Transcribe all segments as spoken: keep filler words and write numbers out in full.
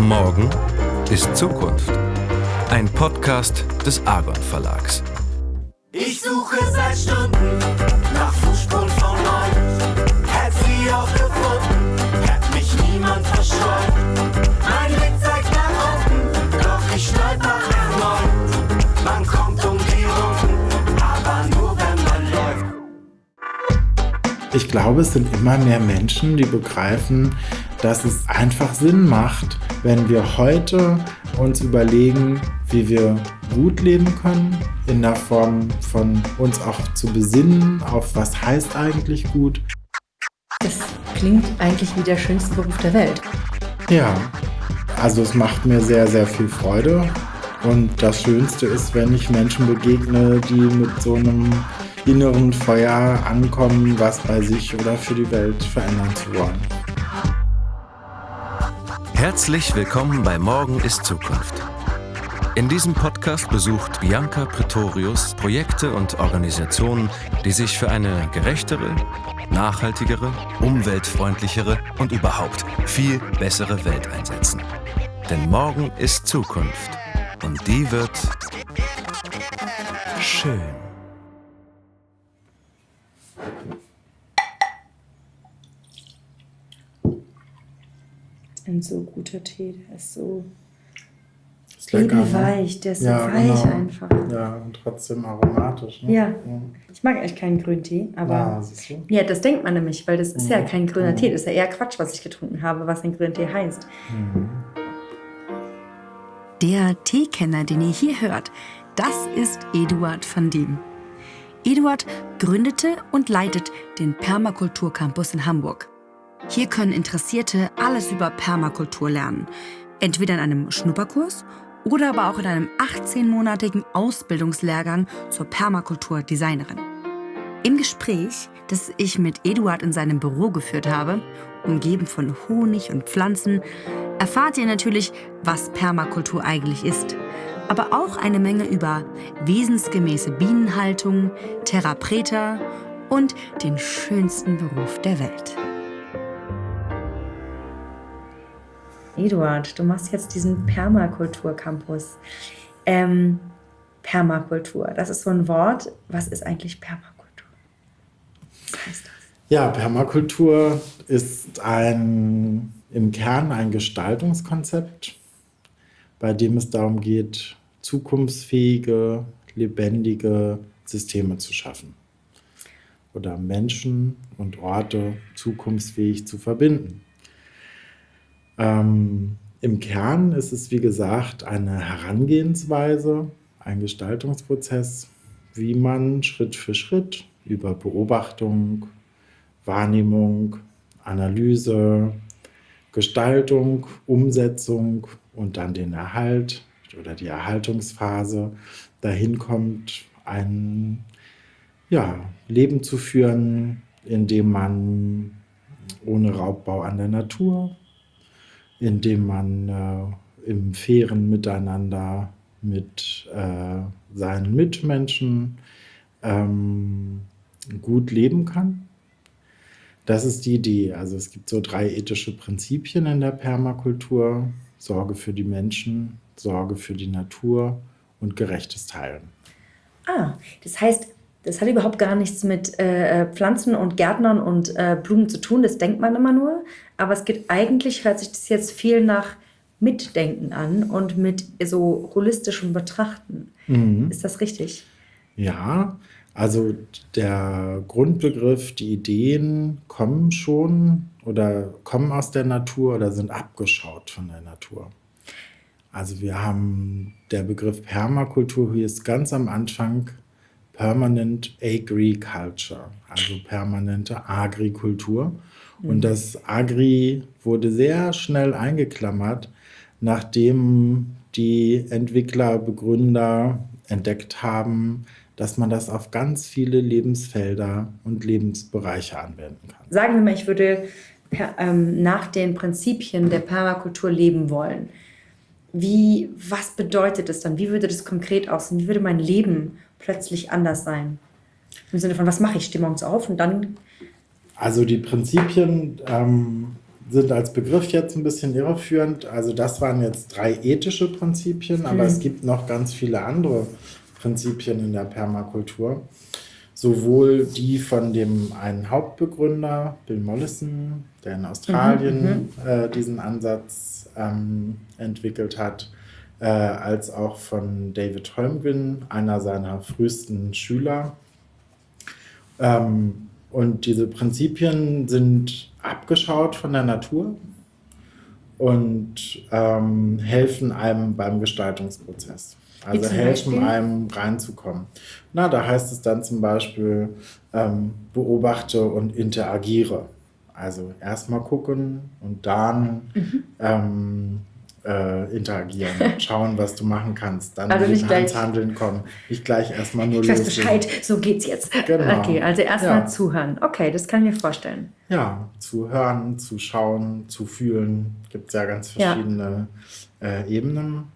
Morgen ist Zukunft. Ein Podcast des Argon Verlags. Ich suche seit Stunden nach Fußspuren von euch. Hätt sie auch gefunden, hätt mich niemand verscheut. Mein Blick zeigt nach unten, doch ich stolper erneut. Man kommt um die Runden, aber nur wenn man läuft. Ich glaube, es sind immer mehr Menschen, die begreifen, dass es einfach Sinn macht, wenn wir heute uns überlegen, wie wir gut leben können, in der Form von uns auch zu besinnen, auf was heißt eigentlich gut. Das klingt eigentlich wie der schönste Beruf der Welt. Ja, also es macht mir sehr, sehr viel Freude. Und das Schönste ist, wenn ich Menschen begegne, die mit so einem inneren Feuer ankommen, was bei sich oder für die Welt verändern zu wollen. Herzlich willkommen bei Morgen ist Zukunft. In diesem Podcast besucht Bianca Pretorius Projekte und Organisationen, die sich für eine gerechtere, nachhaltigere, umweltfreundlichere und überhaupt viel bessere Welt einsetzen. Denn morgen ist Zukunft und die wird schön. Ein so guter Tee, der ist so Ist lecker, ne? weich, der ist so Ja, weich genau. einfach. Ja, und trotzdem aromatisch. Ne? Ja. Ich mag eigentlich keinen grünen Tee, aber Ja, siehst du? ja, das denkt man nämlich, weil das ist ja Mhm. kein grüner Mhm. Tee, das ist ja eher Quatsch, was ich getrunken habe, was ein grüner Tee heißt. Mhm. Der Teekenner, den ihr hier hört, das ist Eduard van Diem. Eduard gründete und leitet den Permakultur Campus in Hamburg. Hier können Interessierte alles über Permakultur lernen, entweder in einem Schnupperkurs oder aber auch in einem achtzehnmonatigen Ausbildungslehrgang zur Permakultur-Designerin. Im Gespräch, das ich mit Eduard in seinem Büro geführt habe, umgeben von Honig und Pflanzen, erfahrt ihr natürlich, was Permakultur eigentlich ist, aber auch eine Menge über wesensgemäße Bienenhaltung, Terra Preta und den schönsten Beruf der Welt. Eduard, du machst jetzt diesen Permakultur-Campus. Ähm, Permakultur, das ist so ein Wort. Was ist eigentlich Permakultur? Was heißt das? Ja, Permakultur ist ein, im Kern ein Gestaltungskonzept, bei dem es darum geht, zukunftsfähige, lebendige Systeme zu schaffen oder Menschen und Orte zukunftsfähig zu verbinden. Ähm, im Kern ist es, wie gesagt, eine Herangehensweise, ein Gestaltungsprozess, wie man Schritt für Schritt über Beobachtung, Wahrnehmung, Analyse, Gestaltung, Umsetzung und dann den Erhalt oder die Erhaltungsphase dahin kommt, ein ja, Leben zu führen, in dem man ohne Raubbau an der Natur, in dem man äh, im fairen Miteinander mit äh, seinen Mitmenschen ähm, gut leben kann. Das ist die Idee. Also es gibt so drei ethische Prinzipien in der Permakultur: Sorge für die Menschen, Sorge für die Natur und gerechtes Teilen. Ah, das heißt, das hat überhaupt gar nichts mit äh, Pflanzen und Gärtnern und äh, Blumen zu tun, das denkt man immer nur. Aber es geht eigentlich, hört sich das jetzt viel nach Mitdenken an und mit so holistischem Betrachten. Mhm. Ist das richtig? Ja, also der Grundbegriff, die Ideen kommen schon oder kommen aus der Natur oder sind abgeschaut von der Natur. Also wir haben der Begriff Permakultur hier ist ganz am Anfang Permanent Agriculture, also permanente Agrikultur. Mhm. Und das Agri wurde sehr schnell eingeklammert, nachdem die Entwickler, Begründer entdeckt haben, dass man das auf ganz viele Lebensfelder und Lebensbereiche anwenden kann. Sagen wir mal, ich würde per, ähm, nach den Prinzipien der Permakultur leben wollen. Wie, was bedeutet das dann? Wie würde das konkret aussehen? Wie würde mein Leben plötzlich anders sein? Im Sinne von, was mache ich? Ich stehe morgens auf und dann... Also die Prinzipien ähm, sind als Begriff jetzt ein bisschen irreführend. Also das waren jetzt drei ethische Prinzipien, aber Mhm. es gibt noch ganz viele andere Prinzipien in der Permakultur. Sowohl die von dem einen Hauptbegründer, Bill Mollison, der in Australien äh, diesen Ansatz ähm, entwickelt hat, äh, als auch von David Holmgren, einer seiner frühesten Schüler. Ähm, und diese Prinzipien sind abgeschaut von der Natur und ähm, helfen einem beim Gestaltungsprozess. Wie Also zum helfen Beispiel? einem reinzukommen. Na, da heißt es dann zum Beispiel, ähm, beobachte und interagiere. Also erstmal gucken und dann Mhm. ähm, äh, interagieren, schauen, was du machen kannst, dann Also nicht ins gleich- Handeln kommen. Nicht gleich erstmal nur Ich weiß loslegen. Bescheid, so geht's jetzt. Genau. Okay, also erstmal Ja. zuhören. Okay, das kann ich mir vorstellen. Ja, zu hören, zu schauen, zu fühlen, gibt es ja ganz Ja. verschiedene äh, Ebenen.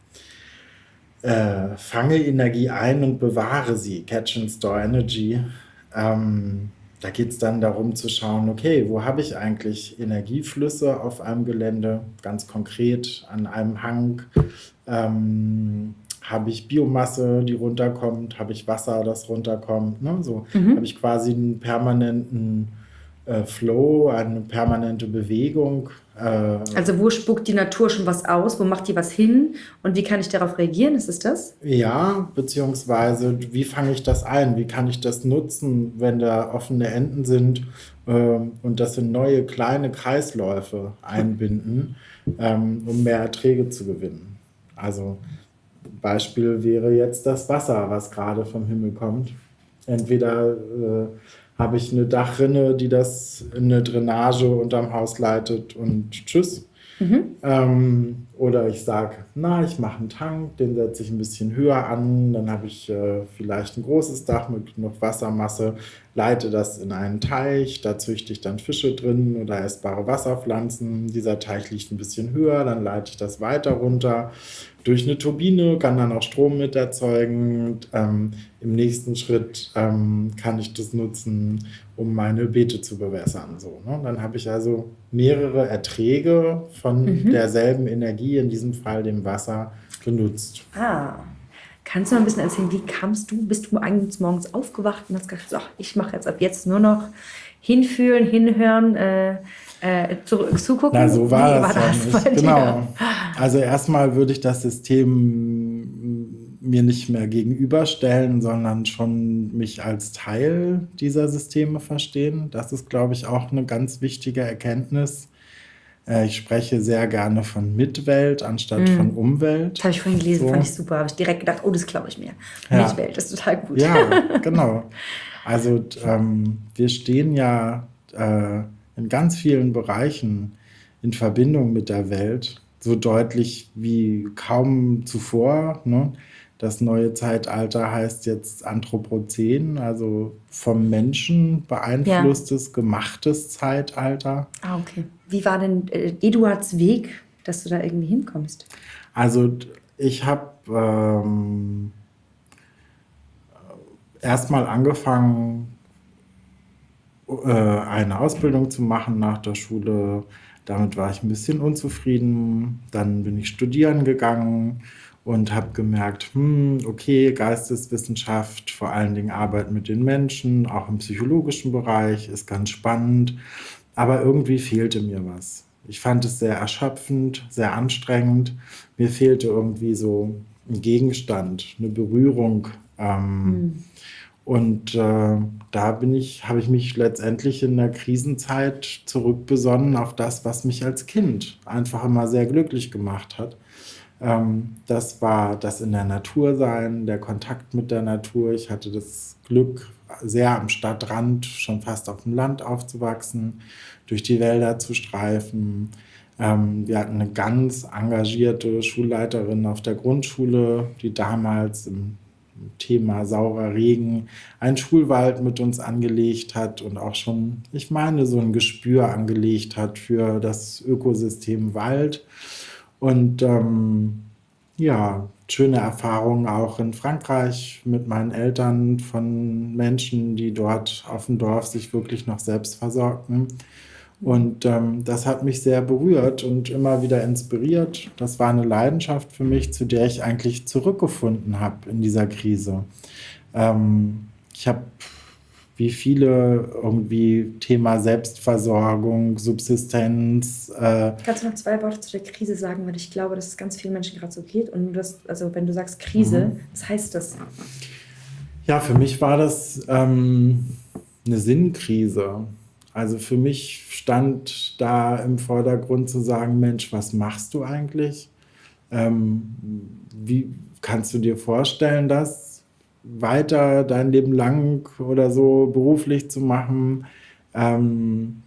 Äh, fange Energie ein und bewahre sie, Catch and Store Energy. Ähm, da geht es dann darum zu schauen, okay, wo habe ich eigentlich Energieflüsse auf einem Gelände, ganz konkret an einem Hang. Ähm, habe ich Biomasse, die runterkommt, habe ich Wasser, das runterkommt. Ne? So Mhm. habe ich quasi einen permanenten äh, Flow, eine permanente Bewegung. Äh, Also wo spuckt die Natur schon was aus? Wo macht die was hin? Und wie kann ich darauf reagieren? Ist es das? Ja, beziehungsweise wie fange ich das ein? Wie kann ich das nutzen, wenn da offene Enden sind ähm, und das in neue kleine Kreisläufe einbinden, ähm, um mehr Erträge zu gewinnen? Also Beispiel wäre jetzt das Wasser, was gerade vom Himmel kommt. Entweder äh, habe ich eine Dachrinne, die das in eine Drainage unterm Haus leitet und tschüss. Ähm, oder ich sage, na, ich mache einen Tank, den setze ich ein bisschen höher an, dann habe ich äh, vielleicht ein großes Dach mit genug Wassermasse, leite das in einen Teich, da züchte ich dann Fische drin oder essbare Wasserpflanzen. Dieser Teich liegt ein bisschen höher, dann leite ich das weiter runter durch eine Turbine, kann dann auch Strom mit erzeugen. Und, ähm, im nächsten Schritt ähm, kann ich das nutzen, um meine Beete zu bewässern. So, ne? Dann habe ich also mehrere Erträge von Mhm. derselben Energie, in diesem Fall dem Wasser, genutzt. Ah. Kannst du mal ein bisschen erzählen, wie kamst du, bist du eigentlich morgens aufgewacht und hast gesagt, so, ich mache jetzt ab jetzt nur noch hinfühlen, hinhören, äh, äh, zurück, zugucken? Na, so war Wie das ja nicht. bei dir? Genau. Also erstmal würde ich das System mir nicht mehr gegenüberstellen, sondern schon mich als Teil dieser Systeme verstehen. Das ist, glaube ich, auch eine ganz wichtige Erkenntnis. Äh, Ich spreche sehr gerne von Mitwelt anstatt von Umwelt. Das habe ich vorhin gelesen, So. fand ich super. Habe ich direkt gedacht, oh, das glaube ich mir. Ja. Mitwelt, das ist total gut. Ja, genau. Also ähm, wir stehen ja äh, in ganz vielen Bereichen in Verbindung mit der Welt, so deutlich wie kaum zuvor. Ne? Das neue Zeitalter heißt jetzt Anthropozän, also vom Menschen beeinflusstes, gemachtes Zeitalter. Ah, okay. Wie war denn äh, Eduards Weg, dass du da irgendwie hinkommst? Also ich habe ähm, erstmal angefangen, äh, eine Ausbildung zu machen nach der Schule. Damit war ich ein bisschen unzufrieden. Dann bin ich studieren gegangen und habe gemerkt, hm, okay, Geisteswissenschaft, vor allen Dingen Arbeit mit den Menschen, auch im psychologischen Bereich, ist ganz spannend. Aber irgendwie fehlte mir was. Ich fand es sehr erschöpfend, sehr anstrengend. Mir fehlte irgendwie so ein Gegenstand, eine Berührung. Ähm, Und äh, da bin ich, habe ich mich letztendlich in der Krisenzeit zurückbesonnen auf das, was mich als Kind einfach immer sehr glücklich gemacht hat. Ähm, das war das in der Natur sein, der Kontakt mit der Natur. Ich hatte das Glück, sehr am Stadtrand, schon fast auf dem Land aufzuwachsen, durch die Wälder zu streifen. Ähm, wir hatten eine ganz engagierte Schulleiterin auf der Grundschule, die damals im Thema saurer Regen einen Schulwald mit uns angelegt hat und auch schon, ich meine, so ein Gespür angelegt hat für das Ökosystem Wald. Und ähm, ja, schöne Erfahrungen auch in Frankreich mit meinen Eltern von Menschen, die dort auf dem Dorf sich wirklich noch selbst versorgten. Und ähm, das hat mich sehr berührt und immer wieder inspiriert. Das war eine Leidenschaft für mich, zu der ich eigentlich zurückgefunden habe in dieser Krise. Ähm, ich habe wie viele irgendwie Thema Selbstversorgung, Subsistenz. Äh, Kannst du noch zwei Worte zu der Krise sagen? Weil ich glaube, dass es ganz vielen Menschen gerade so geht. Und das, also wenn du sagst Krise, mhm. was heißt das? Ja, für mich war das ähm, eine Sinnkrise. Also für mich stand da im Vordergrund zu sagen, Mensch, was machst du eigentlich? Ähm, wie kannst du dir vorstellen, das weiter dein Leben lang oder so beruflich zu machen? Ähm,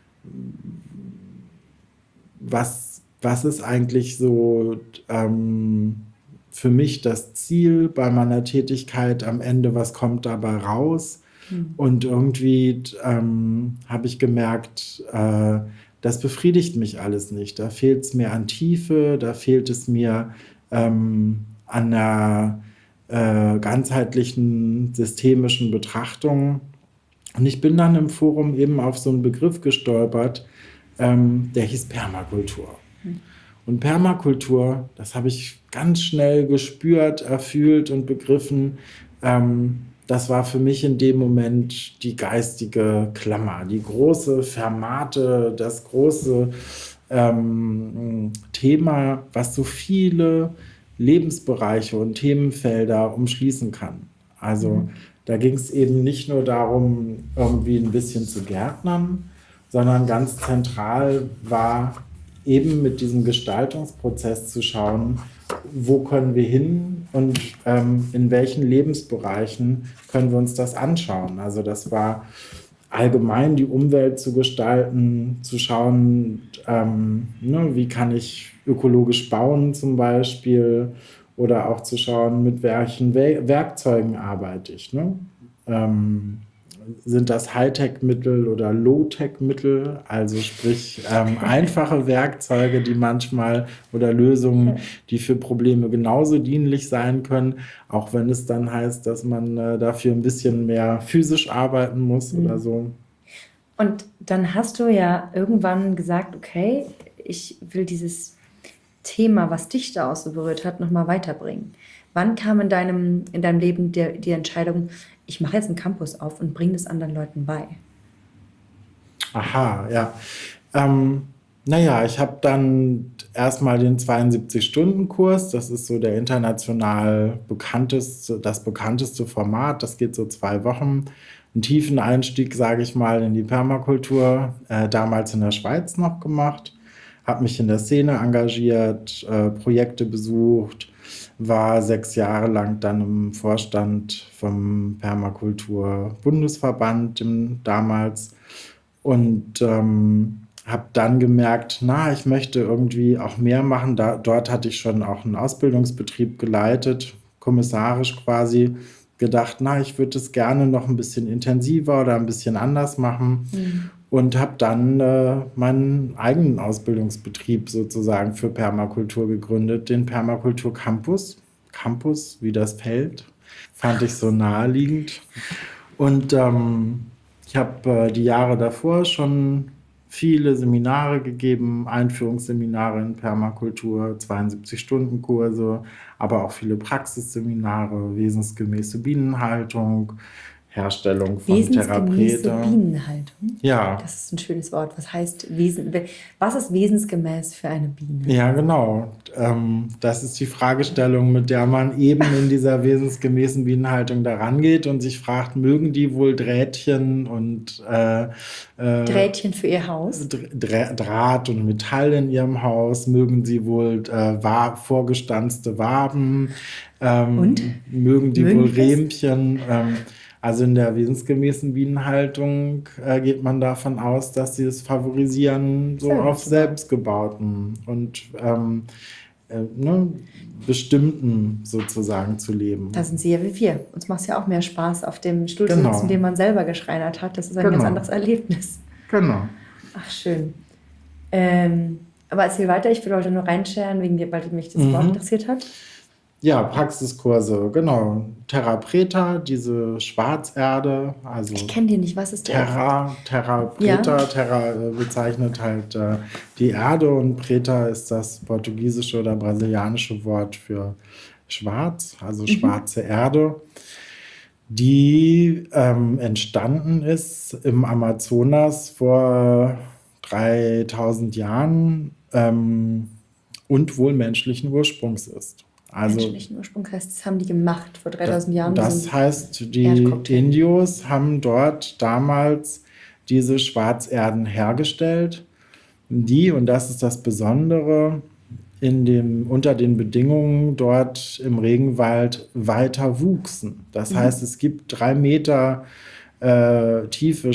was, was ist eigentlich so ähm, für mich das Ziel bei meiner Tätigkeit am Ende? Was kommt dabei raus? Und irgendwie ähm, habe ich gemerkt, äh, das befriedigt mich alles nicht. Da fehlt es mir an Tiefe, da fehlt es mir ähm, an einer äh, ganzheitlichen, systemischen Betrachtung. Und ich bin dann im Forum eben auf so einen Begriff gestolpert, ähm, der hieß Permakultur. Mhm. Und Permakultur, das habe ich ganz schnell gespürt, erfühlt und begriffen. Ähm, Das war für mich in dem Moment die geistige Klammer, die große Fermate, das große ähm, Thema, was so viele Lebensbereiche und Themenfelder umschließen kann. Also mhm. da ging es eben nicht nur darum, irgendwie ein bisschen zu gärtnern, sondern ganz zentral war eben mit diesem Gestaltungsprozess zu schauen, wo können wir hin und ähm, in welchen Lebensbereichen können wir uns das anschauen. Also das war allgemein die Umwelt zu gestalten, zu schauen, ähm, ne, wie kann ich ökologisch bauen zum Beispiel, oder auch zu schauen, mit welchen We- Werkzeugen arbeite ich. Ne? Ähm, sind das Hightech-Mittel oder Low-Tech-Mittel, also sprich ähm, einfache Werkzeuge, die manchmal oder Lösungen, die für Probleme genauso dienlich sein können, auch wenn es dann heißt, dass man äh, dafür ein bisschen mehr physisch arbeiten muss mhm. oder so. Und dann hast du ja irgendwann gesagt, okay, ich will dieses Thema, was dich da auch so berührt hat, nochmal weiterbringen. Wann kam in deinem, in deinem Leben die, die Entscheidung, ich mache jetzt einen Campus auf und bringe das anderen Leuten bei? Aha, ja. Ähm, naja, ich habe dann erstmal den zweiundsiebzig-Stunden-Kurs. Das ist so der international bekannteste, das bekannteste Format. Das geht so zwei Wochen. Einen tiefen Einstieg, sage ich mal, in die Permakultur. Äh, damals in der Schweiz noch gemacht. Habe mich in der Szene engagiert, äh, Projekte besucht. War sechs Jahre lang dann im Vorstand vom Permakultur-Bundesverband im, damals und ähm, habe dann gemerkt, na, ich möchte irgendwie auch mehr machen. Da, dort hatte ich schon auch einen Ausbildungsbetrieb geleitet, kommissarisch quasi, gedacht, na, ich würde es gerne noch ein bisschen intensiver oder ein bisschen anders machen. Mhm. Und habe dann äh, meinen eigenen Ausbildungsbetrieb sozusagen für Permakultur gegründet, den Permakultur Campus. Campus, wie das Feld, fand ich so naheliegend. Und ähm, ich habe äh, die Jahre davor schon viele Seminare gegeben, Einführungsseminare in Permakultur, zweiundsiebzig-Stunden-Kurse, aber auch viele Praxisseminare, wesensgemäße Bienenhaltung, Herstellung von wesensgemäße Therapeuten. Bienenhaltung? Ja. Das ist ein schönes Wort. Was heißt Wesen? Was ist wesensgemäß für eine Biene? Ja, genau. Ähm, das ist die Fragestellung, mit der man eben in dieser wesensgemäßen Bienenhaltung da rangeht und sich fragt, mögen die wohl Drähtchen und äh, äh, Drähtchen für ihr Haus? Dr- Draht und Metall in ihrem Haus? Mögen sie wohl äh, wa- vorgestanzte Waben? Ähm, und? Mögen die mögen wohl Rähmchen? Ähm, Also in der wesensgemäßen Bienenhaltung äh, geht man davon aus, dass sie es favorisieren, so auf selbstgebauten und ähm, äh, ne, bestimmten sozusagen zu leben. Da sind sie ja wie wir. Uns macht es ja auch mehr Spaß, auf dem Stuhl genau. zu sitzen, den man selber geschreinert hat. Das ist ein genau. ganz anderes Erlebnis. Genau. Ach, schön. Ähm, aber erzähl weiter, ich will heute nur reinscheren, wegen dir, weil mich das mhm. Wort interessiert hat. Ja, Praxiskurse, genau. Terra Preta, diese Schwarzerde, also Ich kenne die nicht. Was ist der? Terra, Terra Preta, Ja. Terra äh, bezeichnet halt äh, die Erde und Preta ist das portugiesische oder brasilianische Wort für schwarz, also schwarze Erde, die ähm, entstanden ist im Amazonas vor dreitausend Jahren ähm, und wohl menschlichen Ursprungs ist. Also Menschlichen Ursprung heißt, das haben die gemacht vor dreitausend Jahren. das diesen heißt, die Erdcocktail. Indios haben dort damals diese Schwarzerden hergestellt, die, und das ist das Besondere, in dem, unter den Bedingungen dort im Regenwald weiter wuchsen. Das heißt, es gibt drei Meter äh, tiefe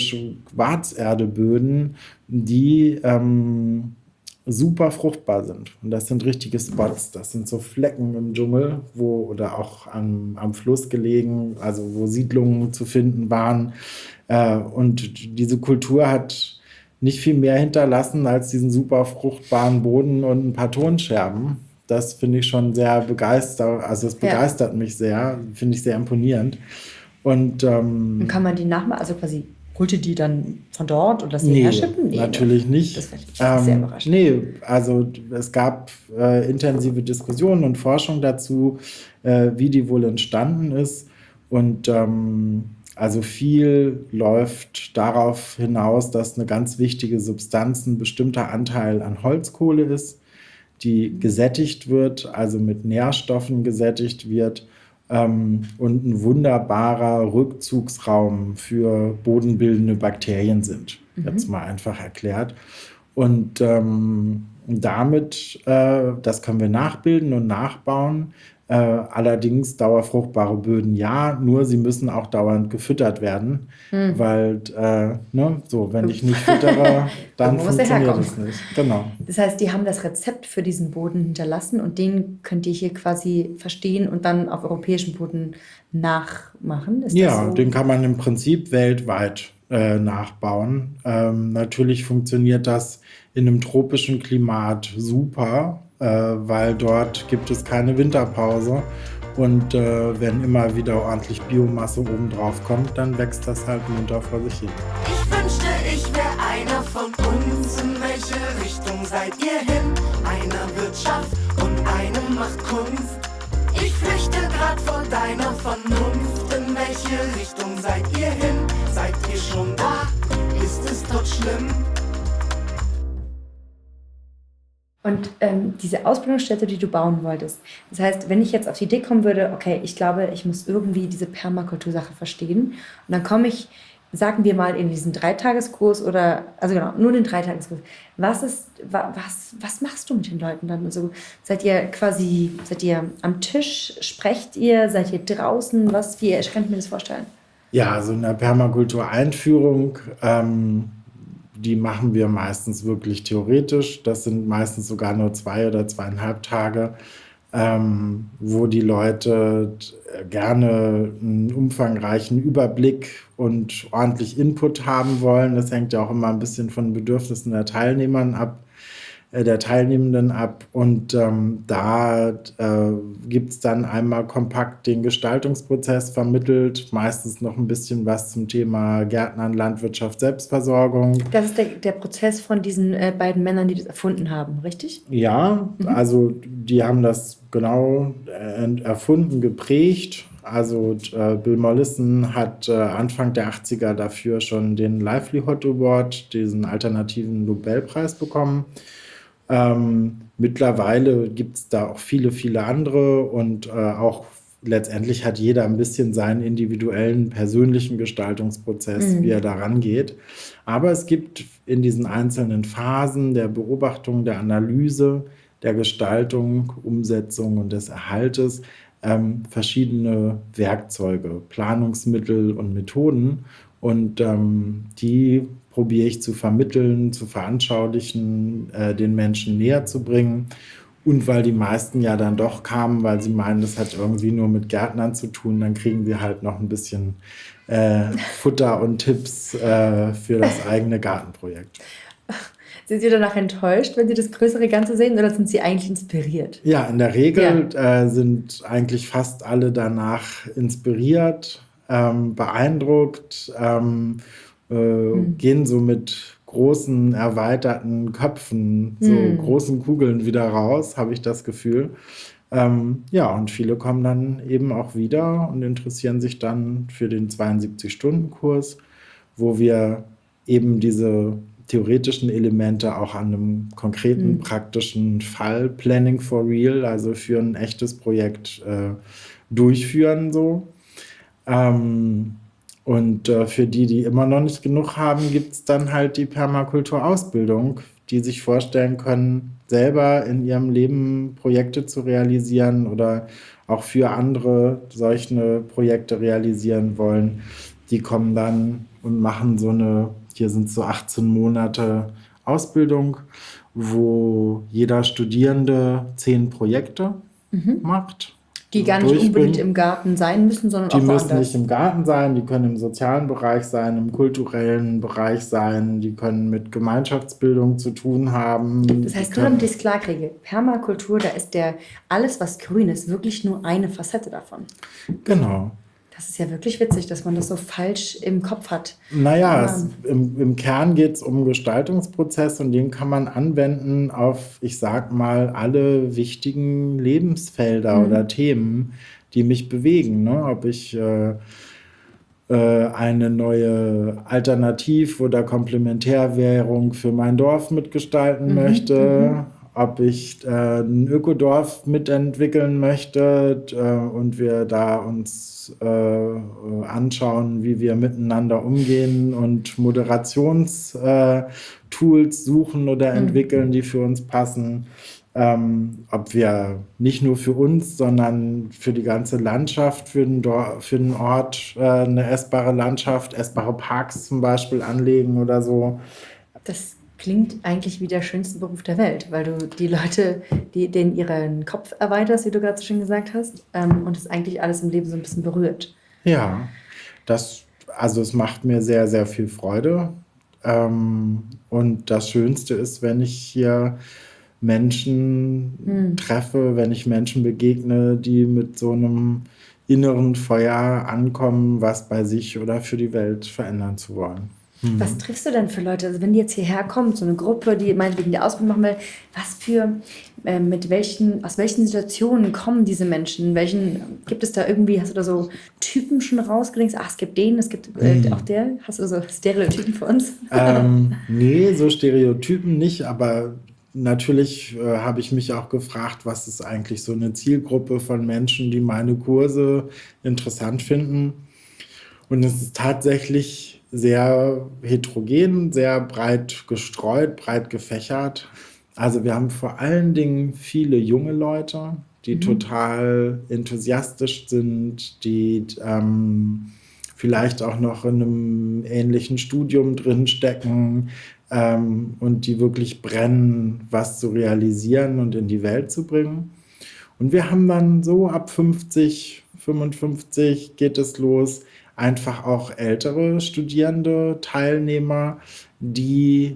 Schwarzerdeböden, die ähm, super fruchtbar sind. Und das sind richtige Spots. Das sind so Flecken im Dschungel, wo oder auch am, am Fluss gelegen, also wo Siedlungen zu finden waren. Äh, und diese Kultur hat nicht viel mehr hinterlassen als diesen super fruchtbaren Boden und ein paar Tonscherben. Das finde ich schon sehr begeistert. Also es Ja. begeistert mich sehr, finde ich sehr imponierend. Und ähm, Und kann man die nachmachen? Also quasi, holt ihr die dann von dort und lasst die nee, herschippen? Nee, natürlich ne? nicht. Das wäre sehr Ähm, überraschend. nee, also es gab äh, intensive Diskussionen und Forschung dazu, äh, wie die wohl entstanden ist. Und ähm, also viel läuft darauf hinaus, dass eine ganz wichtige Substanz ein bestimmter Anteil an Holzkohle ist, die gesättigt wird, also mit Nährstoffen gesättigt wird ähm, und ein wunderbarer Rückzugsraum für bodenbildende Bakterien sind. Jetzt mal einfach erklärt. Und ähm, damit, äh, das können wir nachbilden und nachbauen. Äh, allerdings dauerfruchtbare Böden ja, nur sie müssen auch dauernd gefüttert werden, weil, äh, ne, so, wenn ich nicht füttere, dann Irgendwo muss der funktioniert herkommen. es nicht. Genau. Das heißt, die haben das Rezept für diesen Boden hinterlassen und den könnt ihr hier quasi verstehen und dann auf europäischem Boden nachmachen. Ist Ja, das so? den kann man im Prinzip weltweit äh, nachbauen. Ähm, natürlich funktioniert das in einem tropischen Klimat super, äh, weil dort gibt es keine Winterpause. Und äh, wenn immer wieder ordentlich Biomasse oben drauf kommt, dann wächst das halt munter vor sich hin. Ich wünschte, ich wäre einer von uns. In welche Richtung seid ihr hin? Einer Wirtschaft und einem macht Kunst. Ich flüchte grad vor deiner Vernunft. In welche Richtung seid ihr hin? Seid ihr schon da? Ist es dort schlimm? Und ähm, diese Ausbildungsstätte, die du bauen wolltest, das heißt, wenn ich jetzt auf die Idee kommen würde, okay, ich glaube, ich muss irgendwie diese Permakultursache verstehen und dann komme ich, sagen wir mal, in diesen Dreitageskurs oder, also genau, nur den Dreitageskurs. Was ist, wa, was, was machst du mit den Leuten dann? Also seid ihr quasi, seid ihr am Tisch, sprecht ihr, seid ihr draußen, was, wie kann ich mir das vorstellen? Ja, also in der Permakultur-Einführung, ähm, die machen wir meistens wirklich theoretisch. Das sind meistens sogar nur zwei oder zweieinhalb Tage, ähm, wo die Leute gerne einen umfangreichen Überblick und ordentlich Input haben wollen. Das hängt ja auch immer ein bisschen von den Bedürfnissen der Teilnehmern ab, äh, der Teilnehmenden ab. Und ähm, da äh, gibt es dann einmal kompakt den Gestaltungsprozess vermittelt, meistens noch ein bisschen was zum Thema Gärtnern, Landwirtschaft, Selbstversorgung. Das ist der, der Prozess von diesen äh, beiden Männern, die das erfunden haben, richtig? Ja, also die haben das genau äh, erfunden, geprägt. Also äh, Bill Mollison hat äh, Anfang der achtziger dafür schon den Livelihood Award, diesen alternativen Nobelpreis bekommen. Ähm, mittlerweile gibt es da auch viele, viele andere und äh, auch letztendlich hat jeder ein bisschen seinen individuellen, persönlichen Gestaltungsprozess, Mhm. wie er da rangeht. Aber es gibt in diesen einzelnen Phasen der Beobachtung, der Analyse, der Gestaltung, Umsetzung und des Erhaltes ähm, verschiedene Werkzeuge, Planungsmittel und Methoden. Und ähm, die probiere ich zu vermitteln, zu veranschaulichen, äh, den Menschen näher zu bringen. Und weil die meisten ja dann doch kamen, weil sie meinen, das hat irgendwie nur mit Gärtnern zu tun, dann kriegen wir halt noch ein bisschen äh, Futter und Tipps äh, für das eigene Gartenprojekt. Sind Sie danach enttäuscht, wenn Sie das größere Ganze sehen, oder sind Sie eigentlich inspiriert? Ja, in der Regel ja. äh, sind eigentlich fast alle danach inspiriert, ähm, beeindruckt, ähm, äh, hm. gehen so mit großen, erweiterten Köpfen, so hm. großen Kugeln wieder raus, habe ich das Gefühl. Ähm, ja, und viele kommen dann eben auch wieder und interessieren sich dann für den zweiundsiebzig-Stunden-Kurs, wo wir eben diese theoretischen Elemente auch an einem konkreten, mhm. praktischen Fall, Planning for Real, also für ein echtes Projekt äh, durchführen. So. Ähm, und äh, für die, die immer noch nicht genug haben, gibt es dann halt die Permakultur-Ausbildung, die sich vorstellen können, selber in ihrem Leben Projekte zu realisieren oder auch für andere solche Projekte realisieren wollen. Die kommen dann und machen so eine, hier sind so achtzehn Monate Ausbildung, wo jeder Studierende zehn Projekte mhm. macht. Die gar nicht unbedingt im Garten sein müssen, sondern die auch woanders. Die müssen nicht im Garten sein, die können im sozialen Bereich sein, im kulturellen Bereich sein, die können mit Gemeinschaftsbildung zu tun haben. Das heißt, nur damit ich es klar kriege, Permakultur, da ist der alles, was grün ist, wirklich nur eine Facette davon. Genau. Das ist ja wirklich witzig, dass man das so falsch im Kopf hat. Naja, es, im, im Kern geht es um Gestaltungsprozess und den kann man anwenden auf, ich sag mal, alle wichtigen Lebensfelder mhm. oder Themen, die mich bewegen. Ne? Ob ich äh, äh, eine neue Alternativ- oder Komplementärwährung für mein Dorf mitgestalten mhm. möchte, mhm. ob ich äh, ein Ökodorf mitentwickeln möchte äh, und wir da uns äh, anschauen, wie wir miteinander umgehen und Moderationstools äh, suchen oder entwickeln, mhm. die für uns passen. Ähm, ob wir nicht nur für uns, sondern für die ganze Landschaft, für den, Dor- für den Ort äh, eine essbare Landschaft, essbare Parks zum Beispiel anlegen oder so. Das klingt eigentlich wie der schönste Beruf der Welt, weil du die Leute, die, denen ihren Kopf erweiterst, wie du gerade so schön gesagt hast, ähm, und es eigentlich alles im Leben so ein bisschen berührt. Ja, das, also es macht mir sehr, sehr viel Freude. Ähm, und das Schönste ist, wenn ich hier Menschen hm. treffe, wenn ich Menschen begegne, die mit so einem inneren Feuer ankommen, was bei sich oder für die Welt verändern zu wollen. Was triffst du denn für Leute? Also wenn die jetzt hierher kommt, so eine Gruppe, die meinetwegen die Ausbildung machen will, was für, äh, mit welchen, aus welchen Situationen kommen diese Menschen? Welchen, gibt es da irgendwie, hast du da so Typen schon rausgelegt? Ach, es gibt den, es gibt äh, mhm. auch der. Hast du so Stereotypen für uns? Ähm, nee, so Stereotypen nicht, aber natürlich äh, habe ich mich auch gefragt, was ist eigentlich so eine Zielgruppe von Menschen, die meine Kurse interessant finden. Und es ist tatsächlich sehr heterogen, sehr breit gestreut, breit gefächert. Also wir haben vor allen Dingen viele junge Leute, die mhm. total enthusiastisch sind, die ähm, vielleicht auch noch in einem ähnlichen Studium drinstecken ähm, und die wirklich brennen, was zu realisieren und in die Welt zu bringen. Und wir haben dann so ab fünfzig, fünfundfünfzig geht es los, einfach auch ältere Studierende, Teilnehmer, die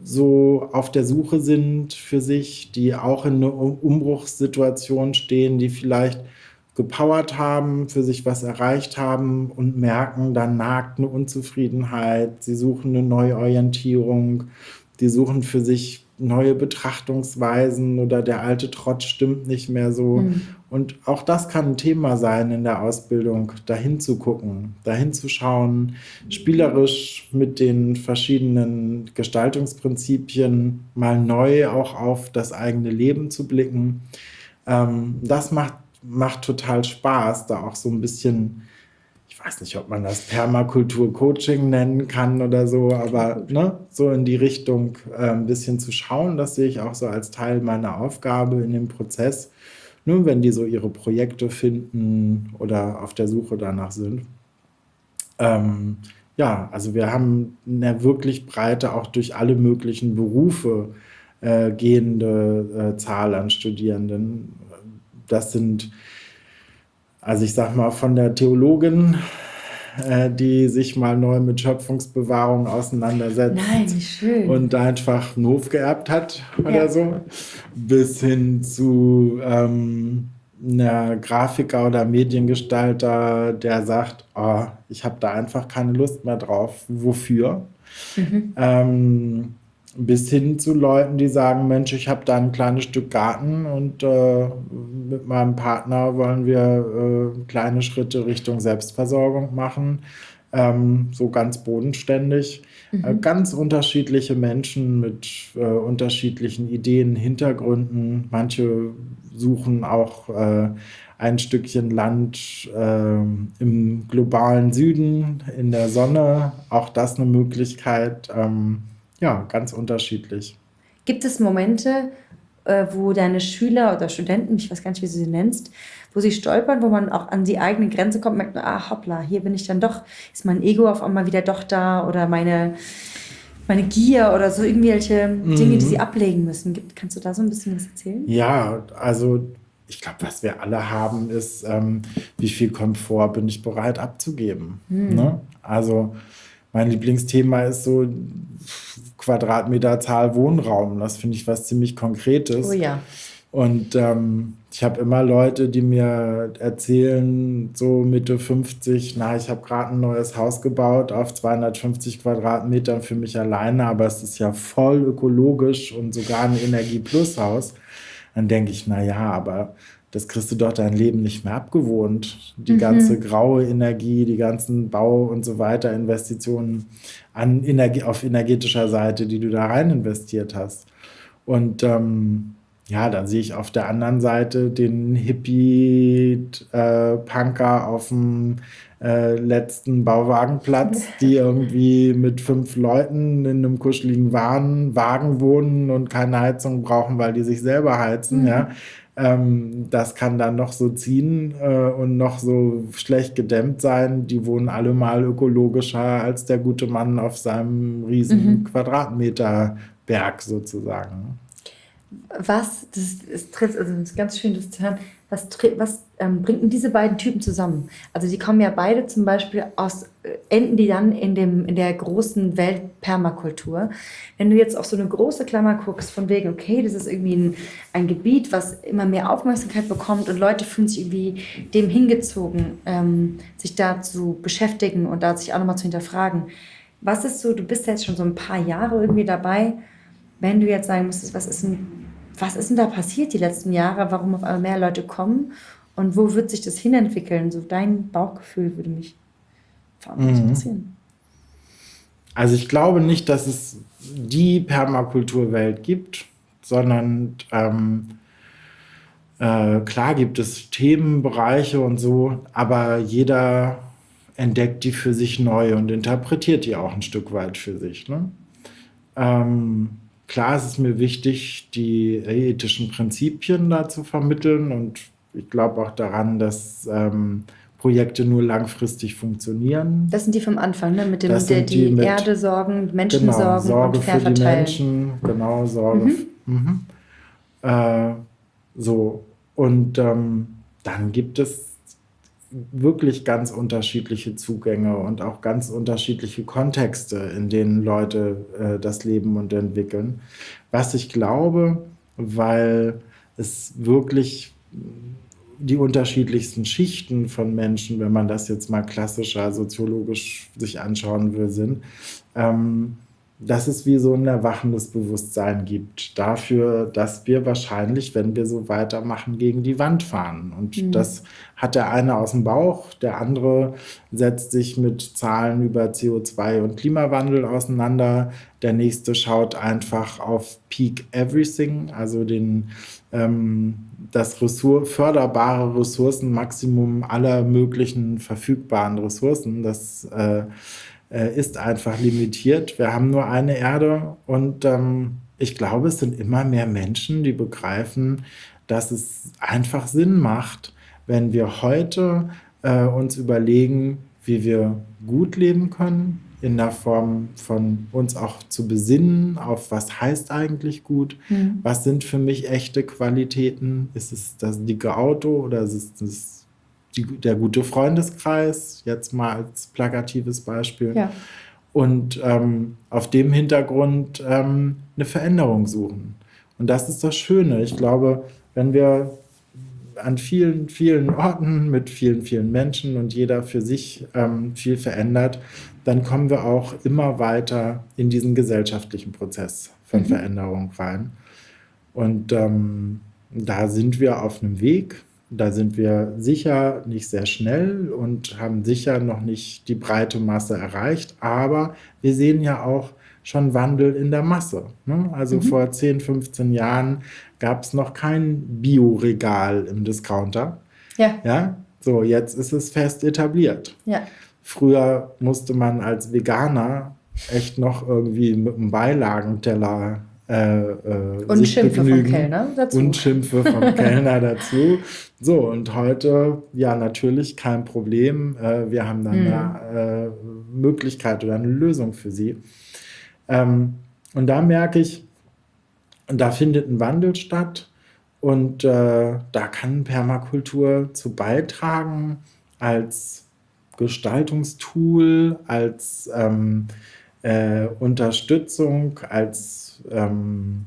so auf der Suche sind für sich, die auch in einer Umbruchssituation stehen, die vielleicht gepowert haben, für sich was erreicht haben und merken, da nagt eine Unzufriedenheit, sie suchen eine Neuorientierung, die suchen für sich neue Betrachtungsweisen oder der alte Trott stimmt nicht mehr so. Mhm. Und auch das kann ein Thema sein in der Ausbildung, dahin zu gucken, dahin zu schauen, spielerisch mit den verschiedenen Gestaltungsprinzipien mal neu auch auf das eigene Leben zu blicken. Ähm, das macht, macht total Spaß, da auch so ein bisschen, ich weiß nicht, ob man das Permakultur-Coaching nennen kann oder so, aber ne, so in die Richtung äh, ein bisschen zu schauen, das sehe ich auch so als Teil meiner Aufgabe in dem Prozess. Nur wenn die so ihre Projekte finden oder auf der Suche danach sind. Ähm, ja, also wir haben eine wirklich breite, auch durch alle möglichen Berufe äh, gehende äh, Zahl an Studierenden. Das sind, also ich sag mal, von der Theologin äh, die sich mal neu mit Schöpfungsbewahrung auseinandersetzt. Nein, wie schön. Und einfach einen Hof geerbt hat oder Ja. so, bis hin zu ähm, einer Grafiker oder Mediengestalter, der sagt, oh, ich habe da einfach keine Lust mehr drauf. Wofür? Mhm. Ähm, bis hin zu Leuten, die sagen, Mensch, ich habe da ein kleines Stück Garten und äh, mit meinem Partner wollen wir äh, kleine Schritte Richtung Selbstversorgung machen, ähm, so ganz bodenständig. Äh, ganz unterschiedliche Menschen mit äh, unterschiedlichen Ideen, Hintergründen. Manche suchen auch äh, ein Stückchen Land äh, im globalen Süden, in der Sonne. Auch das eine Möglichkeit. Ähm, ja, ganz unterschiedlich. Gibt es Momente, äh, wo deine Schüler oder Studenten, ich weiß gar nicht, wie du sie nennst, wo sie stolpern, wo man auch an die eigene Grenze kommt und merkt, ah, hoppla, hier bin ich dann doch, ist mein Ego auf einmal wieder doch da oder meine, meine Gier oder so irgendwelche Dinge, die sie ablegen müssen. Gibt, kannst du da so ein bisschen was erzählen? Ja, also ich glaube, was wir alle haben, ist, ähm, wie viel Komfort bin ich bereit abzugeben. Ne? Also mein Lieblingsthema ist so Quadratmeterzahl Wohnraum. Das finde ich was ziemlich Konkretes. Oh ja. Und ähm, ich habe immer Leute, die mir erzählen, so Mitte fünfzig, na, ich habe gerade ein neues Haus gebaut auf zweihundertfünfzig Quadratmetern für mich alleine, aber es ist ja voll ökologisch und sogar ein Energie-Plus-Haus. Dann denke ich, na ja, aber das kriegst du doch dein Leben nicht mehr abgewohnt. Die ganze graue Energie, die ganzen Bau- und so weiter Investitionen an Energie, auf energetischer Seite, die du da rein investiert hast. Und ähm, ja, dann sehe ich auf der anderen Seite den Hippie-Punker auf dem äh, letzten Bauwagenplatz, die irgendwie mit fünf Leuten in einem kuscheligen Wagen, Wagen wohnen und keine Heizung brauchen, weil die sich selber heizen. Ja. Ähm, das kann dann noch so ziehen äh, und noch so schlecht gedämmt sein. Die wohnen alle mal ökologischer als der gute Mann auf seinem riesen Quadratmeterberg sozusagen. Was, das ist, trifft, also das ist ganz schön, das zu hören, was, tri- was ähm, bringt denn diese beiden Typen zusammen? Also die kommen ja beide zum Beispiel aus, äh, enden die dann in, dem, in der großen Welt Permakultur. Wenn du jetzt auf so eine große Klammer guckst, von wegen, okay, das ist irgendwie ein, ein Gebiet, was immer mehr Aufmerksamkeit bekommt und Leute fühlen sich irgendwie dem hingezogen, ähm, sich da zu beschäftigen und da sich auch nochmal zu hinterfragen. Was ist so, du bist ja jetzt schon so ein paar Jahre irgendwie dabei, wenn du jetzt sagen müsstest, was ist denn, was ist denn da passiert die letzten Jahre, warum auf einmal mehr Leute kommen und wo wird sich das hinentwickeln? So dein Bauchgefühl würde mich vor allem interessieren. Also ich glaube nicht, dass es die Permakulturwelt gibt, sondern ähm, äh, klar gibt es Themenbereiche und so, aber jeder entdeckt die für sich neu und interpretiert die auch ein Stück weit für sich. Ne? Ähm, Klar, es ist mir wichtig, die ethischen Prinzipien da zu vermitteln und ich glaube auch daran, dass ähm, Projekte nur langfristig funktionieren. Das sind die vom Anfang, ne? Mit dem, Das der sind die, die mit- Erde sorgen, Menschen Genau, sorgen Sorge und fair für die verteilen. Menschen, genau, Sorge. f- Mhm. Äh, so, und ähm, dann gibt es wirklich ganz unterschiedliche Zugänge und auch ganz unterschiedliche Kontexte, in denen Leute äh, das leben und entwickeln. Was ich glaube, weil es wirklich die unterschiedlichsten Schichten von Menschen, wenn man das jetzt mal klassischer soziologisch sich anschauen will, sind, ähm, dass es wie so ein erwachendes Bewusstsein gibt dafür, dass wir wahrscheinlich, wenn wir so weitermachen, gegen die Wand fahren. Und das hat der eine aus dem Bauch, der andere setzt sich mit Zahlen über C O zwei und Klimawandel auseinander. Der nächste schaut einfach auf Peak Everything, also den, ähm, das Ressur- förderbare Ressourcenmaximum aller möglichen verfügbaren Ressourcen. Das äh, ist einfach limitiert. Wir haben nur eine Erde und ähm, ich glaube, es sind immer mehr Menschen, die begreifen, dass es einfach Sinn macht, wenn wir heute äh, uns überlegen, wie wir gut leben können, in der Form von uns auch zu besinnen, auf was heißt eigentlich gut, Mhm. was sind für mich echte Qualitäten, ist es das dicke Auto oder ist es das die, der gute Freundeskreis, jetzt mal als plakatives Beispiel. Ja. Und ähm, auf dem Hintergrund ähm, eine Veränderung suchen. Und das ist das Schöne. Ich glaube, wenn wir an vielen, vielen Orten mit vielen, vielen Menschen und jeder für sich ähm, viel verändert, dann kommen wir auch immer weiter in diesen gesellschaftlichen Prozess von mhm. Veränderung rein. Und ähm, da sind wir auf einem Weg. Da sind wir sicher nicht sehr schnell und haben sicher noch nicht die breite Masse erreicht. Aber wir sehen ja auch schon Wandel in der Masse. Ne? Also mhm. vor zehn, fünfzehn Jahren gab es noch kein Bioregal im Discounter. Ja. Ja. So, jetzt ist es fest etabliert. Ja. Früher musste man als Veganer echt noch irgendwie mit einem Beilagenteller Äh, äh, und Schimpfe vom Kellner dazu. Und Schimpfe vom Kellner dazu. So, und heute, ja, natürlich kein Problem. Äh, wir haben dann hm. eine äh, Möglichkeit oder eine Lösung für sie. Ähm, und da merke ich, da findet ein Wandel statt. Und äh, da kann Permakultur zu beitragen als Gestaltungstool, als ähm, äh, Unterstützung, als Ähm,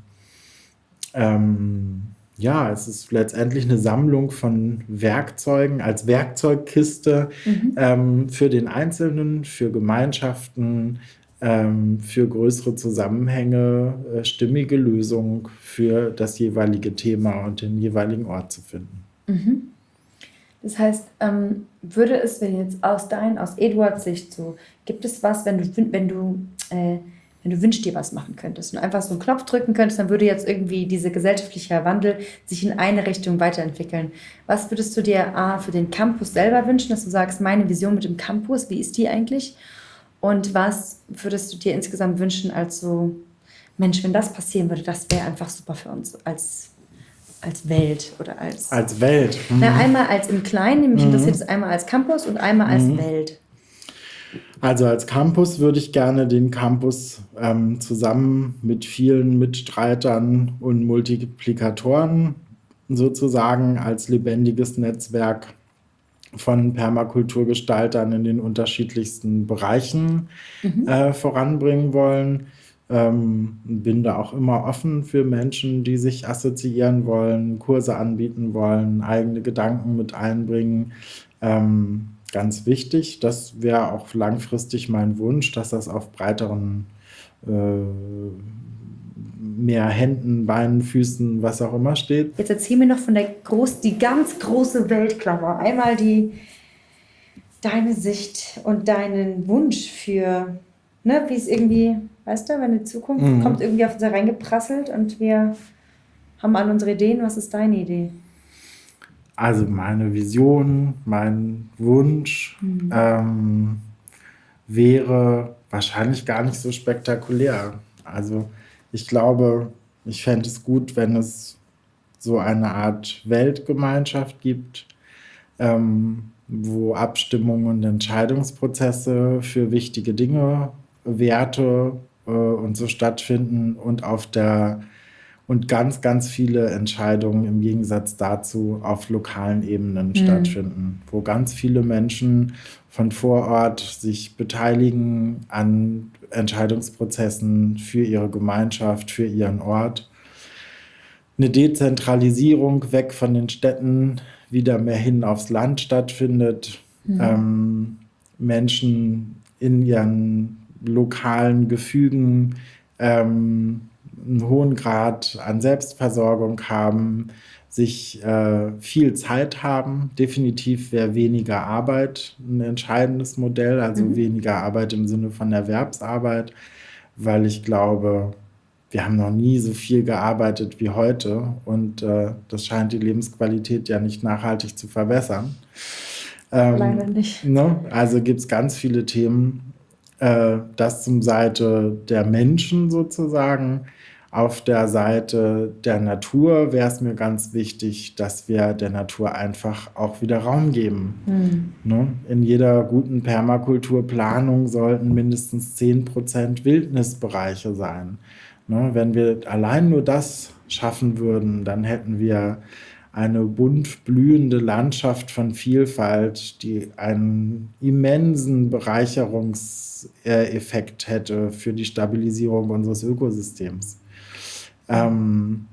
ähm, ja, es ist letztendlich eine Sammlung von Werkzeugen als Werkzeugkiste mhm. ähm, für den Einzelnen, für Gemeinschaften, ähm, für größere Zusammenhänge, äh, stimmige Lösungen für das jeweilige Thema und den jeweiligen Ort zu finden. Mhm. Das heißt, ähm, würde es, wenn jetzt aus dein, aus Eduards Sicht so, gibt es was, wenn du, wenn du äh, wenn du wünschst dir was machen könntest und einfach so einen Knopf drücken könntest, dann würde jetzt irgendwie dieser gesellschaftliche Wandel sich in eine Richtung weiterentwickeln. Was würdest du dir A, für den Campus selber wünschen, dass du sagst, meine Vision mit dem Campus, wie ist die eigentlich? Und was würdest du dir insgesamt wünschen als so, Mensch, wenn das passieren würde, das wäre einfach super für uns als, als Welt oder als... Als Welt. Mhm. Na, einmal als im Kleinen, mich mhm. interessiert es einmal als Campus und einmal als mhm. Welt. Also als Campus würde ich gerne den Campus ähm, zusammen mit vielen Mitstreitern und Multiplikatoren sozusagen als lebendiges Netzwerk von Permakulturgestaltern in den unterschiedlichsten Bereichen mhm. äh, voranbringen wollen. Ähm, bin da auch immer offen für Menschen, die sich assoziieren wollen, Kurse anbieten wollen, eigene Gedanken mit einbringen. Ähm, Ganz wichtig, das wäre auch langfristig mein Wunsch, dass das auf breiteren, äh, mehr Händen, Beinen, Füßen, was auch immer steht. Jetzt erzähl mir noch von der groß, die ganz große Weltklammer. Einmal die, deine Sicht und deinen Wunsch für, ne, wie es irgendwie, weißt du, wenn die Zukunft mhm. kommt irgendwie auf uns hereingeprasselt und wir haben alle unsere Ideen. Was ist deine Idee? Also meine Vision, mein Wunsch mhm. ähm, wäre wahrscheinlich gar nicht so spektakulär. Also ich glaube, ich fände es gut, wenn es so eine Art Weltgemeinschaft gibt, ähm, wo Abstimmungen und Entscheidungsprozesse für wichtige Dinge, Werte äh, und so stattfinden und auf der und ganz, ganz viele Entscheidungen im Gegensatz dazu auf lokalen Ebenen mhm. stattfinden, wo ganz viele Menschen von vor Ort sich beteiligen an Entscheidungsprozessen für ihre Gemeinschaft, für ihren Ort. Eine Dezentralisierung weg von den Städten, wieder mehr hin aufs Land stattfindet. Mhm. Ähm, Menschen in ihren lokalen Gefügen ähm, einen hohen Grad an Selbstversorgung haben, sich äh, viel Zeit haben. Definitiv wäre weniger Arbeit ein entscheidendes Modell, also mhm. weniger Arbeit im Sinne von Erwerbsarbeit, weil ich glaube, wir haben noch nie so viel gearbeitet wie heute und äh, das scheint die Lebensqualität ja nicht nachhaltig zu verbessern. Ähm, Leider nicht. Ne? Also gibt es ganz viele Themen, äh, das zum Seite der Menschen sozusagen. Auf der Seite der Natur wäre es mir ganz wichtig, dass wir der Natur einfach auch wieder Raum geben. Mhm. Ne? In jeder guten Permakulturplanung sollten mindestens zehn Prozent Wildnisbereiche sein. Ne? Wenn wir allein nur das schaffen würden, dann hätten wir eine bunt blühende Landschaft von Vielfalt, die einen immensen Bereicherungseffekt hätte für die Stabilisierung unseres Ökosystems. Ähm,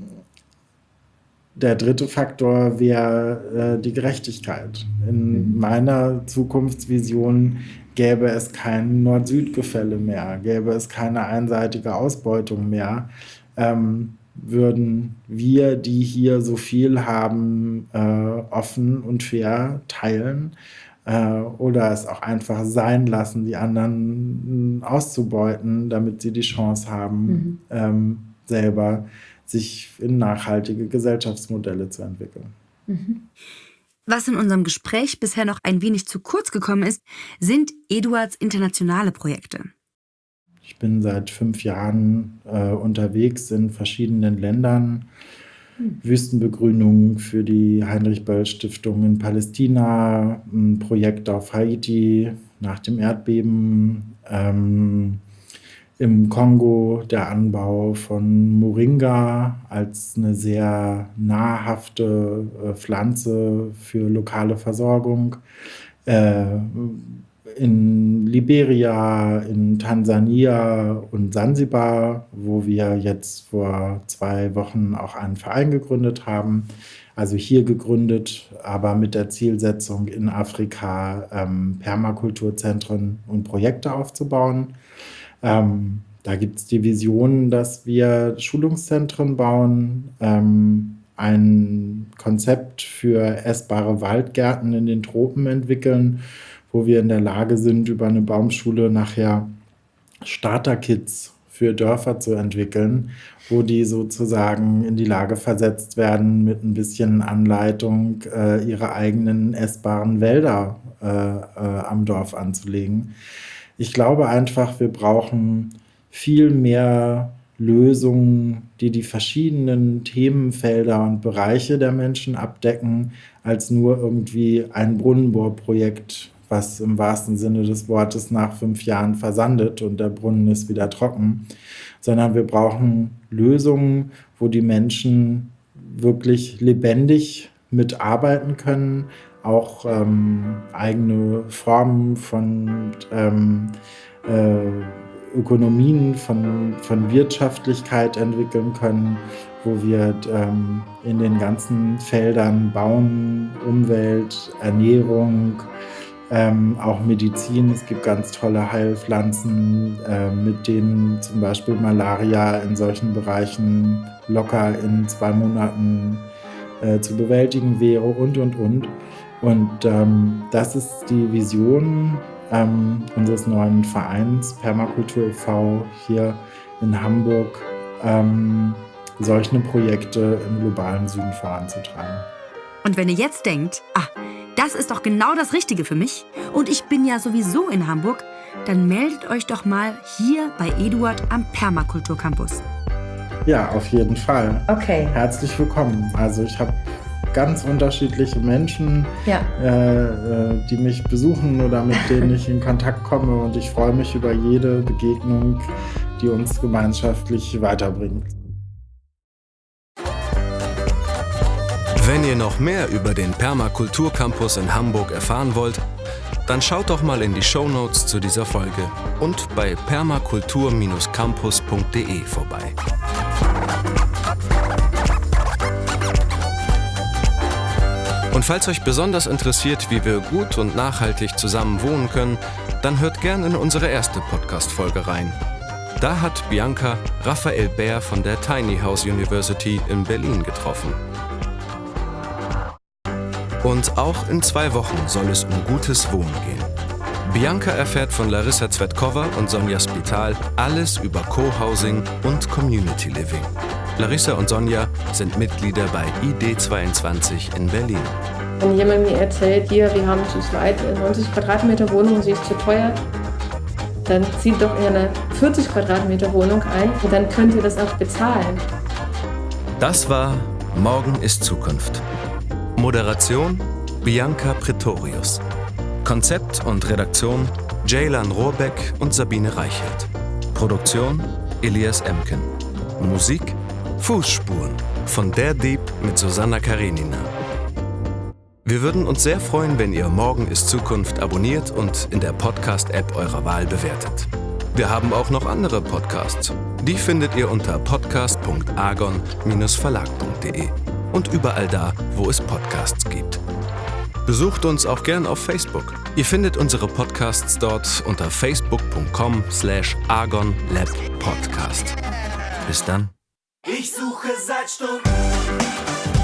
der dritte Faktor wäre äh, die Gerechtigkeit. In mhm. meiner Zukunftsvision gäbe es kein Nord-Süd-Gefälle mehr, gäbe es keine einseitige Ausbeutung mehr, ähm, würden wir, die hier so viel haben, äh, offen und fair teilen äh, oder es auch einfach sein lassen, die anderen auszubeuten, damit sie die Chance haben, mhm. ähm, selber sich in nachhaltige Gesellschaftsmodelle zu entwickeln. Mhm. Was in unserem Gespräch bisher noch ein wenig zu kurz gekommen ist, sind Eduards internationale Projekte. Ich bin seit fünf Jahren äh, unterwegs in verschiedenen Ländern. Hm. Wüstenbegrünung für die Heinrich-Böll-Stiftung in Palästina, ein Projekt auf Haiti nach dem Erdbeben, ähm, im Kongo der Anbau von Moringa als eine sehr nahrhafte äh, Pflanze für lokale Versorgung. Äh, in Liberia, in Tansania und Sansibar, wo wir jetzt vor zwei Wochen auch einen Verein gegründet haben. Also hier gegründet, aber mit der Zielsetzung, in Afrika ähm, Permakulturzentren und Projekte aufzubauen. Ähm, da gibt es die Vision, dass wir Schulungszentren bauen, ähm, ein Konzept für essbare Waldgärten in den Tropen entwickeln, wo wir in der Lage sind, über eine Baumschule nachher Starter-Kits für Dörfer zu entwickeln, wo die sozusagen in die Lage versetzt werden, mit ein bisschen Anleitung äh, ihre eigenen essbaren Wälder äh, äh, am Dorf anzulegen. Ich glaube einfach, wir brauchen viel mehr Lösungen, die die verschiedenen Themenfelder und Bereiche der Menschen abdecken, als nur irgendwie ein Brunnenbohrprojekt, was im wahrsten Sinne des Wortes nach fünf Jahren versandet und der Brunnen ist wieder trocken, sondern wir brauchen Lösungen, wo die Menschen wirklich lebendig mitarbeiten können, auch ähm, eigene Formen von ähm, äh, Ökonomien, von, von Wirtschaftlichkeit entwickeln können, wo wir ähm, in den ganzen Feldern Bauen, Umwelt, Ernährung, ähm, auch Medizin. Es gibt ganz tolle Heilpflanzen, äh, mit denen zum Beispiel Malaria in solchen Bereichen locker in zwei Monaten äh, zu bewältigen wäre und, und, und. Und ähm, das ist die Vision ähm, unseres neuen Vereins Permakultur e V hier in Hamburg, ähm, solche Projekte im globalen Süden voranzutreiben. Und wenn ihr jetzt denkt, ah, das ist doch genau das Richtige für mich und ich bin ja sowieso in Hamburg, dann meldet euch doch mal hier bei Eduard am Permakultur Campus. Ja, auf jeden Fall. Okay. Herzlich willkommen. Also ich habe ganz unterschiedliche Menschen, ja. äh, die mich besuchen oder mit denen ich in Kontakt komme und ich freue mich über jede Begegnung, die uns gemeinschaftlich weiterbringt. Wenn ihr noch mehr über den Permakultur Campus in Hamburg erfahren wollt, dann schaut doch mal in die Shownotes zu dieser Folge und bei permakultur campus punkt de vorbei. Und falls euch besonders interessiert, wie wir gut und nachhaltig zusammen wohnen können, dann hört gern in unsere erste Podcast-Folge rein. Da hat Bianca Raphael Bär von der Tiny House University in Berlin getroffen. Und auch in zwei Wochen soll es um gutes Wohnen gehen. Bianca erfährt von Larissa Zvetkova und Sonja Spital alles über Co-Housing und Community Living. Larissa und Sonja sind Mitglieder bei I D zweiundzwanzig in Berlin. Wenn jemand mir erzählt, hier, wir haben zu zweit neunzig Quadratmeter Wohnung und sie ist zu teuer, dann zieht doch eher eine vierzig Quadratmeter Wohnung ein und dann könnt ihr das auch bezahlen. Das war Morgen ist Zukunft. Moderation Bianca Pretorius. Konzept und Redaktion Ceylan Rohrbeck und Sabine Reichelt. Produktion Elias Emken. Musik Fußspuren von Der Dieb mit Susanna Karenina. Wir würden uns sehr freuen, wenn ihr Morgen ist Zukunft abonniert und in der Podcast-App eurer Wahl bewertet. Wir haben auch noch andere Podcasts. Die findet ihr unter podcast punkt argon verlag punkt de und überall da, wo es Podcasts gibt. Besucht uns auch gern auf Facebook. Ihr findet unsere Podcasts dort unter facebook punkt com slash argon lab podcast. Bis dann. Ich suche seit Stunden